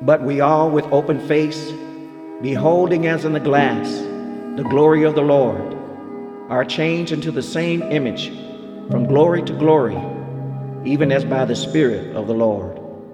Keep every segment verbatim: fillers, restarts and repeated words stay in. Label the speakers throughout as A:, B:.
A: But we all with open face, beholding as in a glass the glory of the Lord, are changed into the same image from glory to glory, even as by the Spirit of the Lord.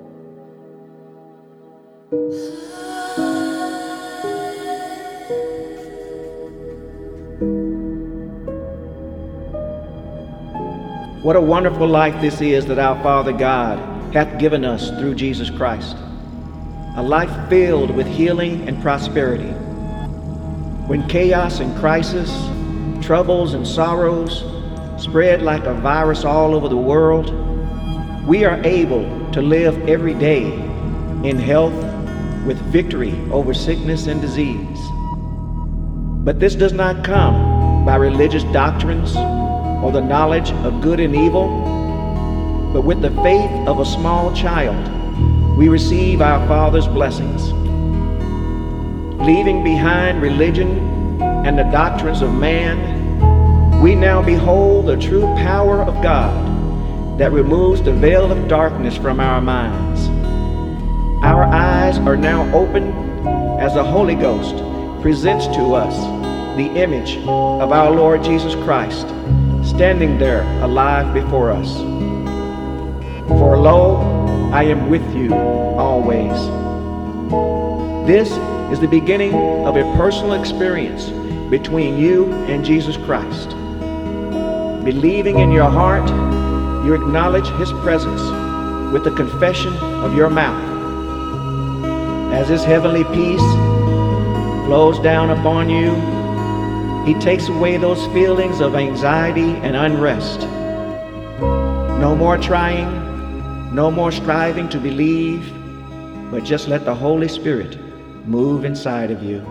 A: What a wonderful life this is that our Father God hath given us through Jesus Christ. A life filled with healing and prosperity. When chaos and crisis, troubles and sorrows spread like a virus all over the world, we are able to live every day in health with victory over sickness and disease. But this does not come by religious doctrines or the knowledge of good and evil, but with the faith of a small child, we receive our Father's blessings. Leaving behind religion and the doctrines of man, we now behold the true power of God that removes the veil of darkness from our minds. Our eyes are now open as the Holy Ghost presents to us the image of our Lord Jesus Christ, standing there alive before us. For lo, I am with you always. This is the beginning of a personal experience between you and Jesus Christ. Believing in your heart, you acknowledge His presence with the confession of your mouth. As His heavenly peace flows down upon you, He takes away those feelings of anxiety and unrest. No more trying, no more striving to believe, but just let the Holy Spirit move inside of you.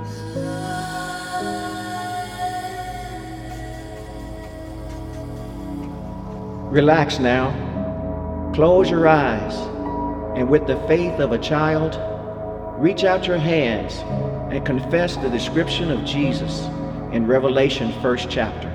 A: Relax now. Close your eyes, and with the faith of a child, reach out your hands and confess the description of Jesus in Revelation first chapter.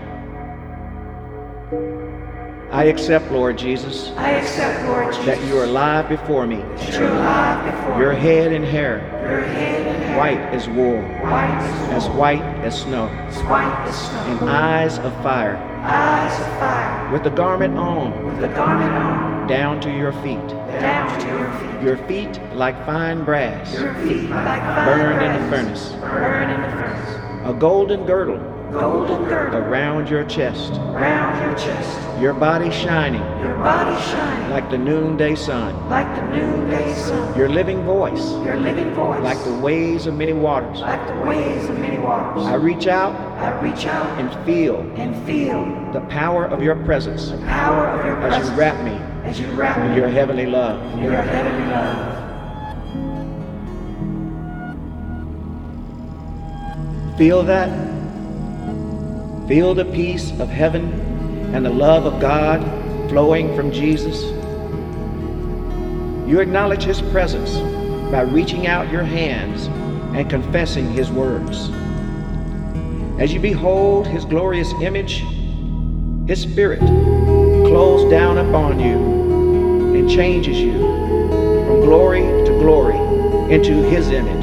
A: I accept, Lord Jesus,
B: I accept, Lord Jesus,
A: that you are alive before me.
B: that you're alive before
A: Your
B: me.
A: head and hair,
B: Your head and hair,
A: white as wool,
B: white as
A: as
B: wool,
A: white as snow,
B: as white as snow,
A: and eyes of fire,
B: eyes of fire,
A: with the garment on,
B: with the garment on,
A: down to your feet,
B: down to your feet.
A: your feet like fine brass,
B: Your feet like fire
A: burned in the furnace,
B: burned in the furnace.
A: a golden girdle
B: Golden girdle
A: around your chest,
B: round your chest.
A: your body shining
B: Your body shining
A: like the noonday sun,
B: like the noonday sun.
A: your living voice
B: Your living voice
A: like the waves of many waters.
B: like the waves of many waters.
A: I reach out
B: I reach out
A: and feel
B: and feel
A: the power of your presence
B: the power of your
A: as
B: presence
A: you wrap me
B: as you wrap
A: in
B: me
A: your heavenly love.
B: in your heavenly love.
A: Feel that? Feel the peace of heaven and the love of God flowing from Jesus. You acknowledge His presence by reaching out your hands and confessing His words. As you behold His glorious image, His Spirit flows down upon you and changes you from glory to glory into His image.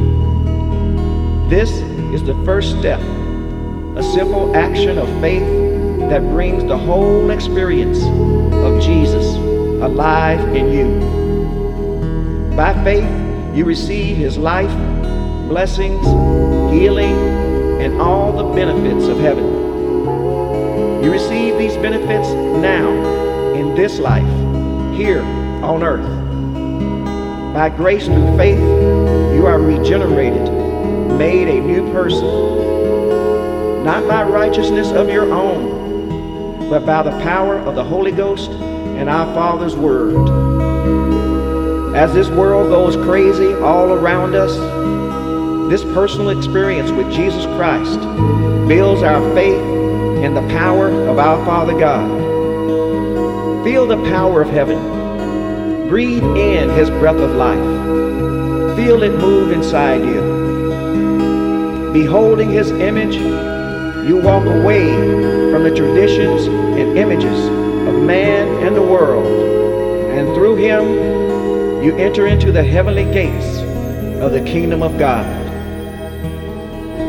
A: This is the first step, a simple action of faith that brings the whole experience of Jesus alive in you. By faith, you receive His life, blessings, healing, and all the benefits of heaven. You receive these benefits now, in this life, here on earth. By grace through faith, you are regenerated, made a new person, not by righteousness of your own, but by the power of the Holy Ghost and our Father's Word. As this world goes crazy all around us, this personal experience with Jesus Christ builds our faith in the power of our Father God. Feel the power of heaven. Breathe in His breath of life. Feel it move inside you. Beholding His image, you walk away from the traditions and images of man and the world, and through Him, you enter into the heavenly gates of the kingdom of God.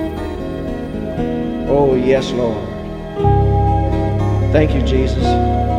A: Oh, yes, Lord. Thank you, Jesus.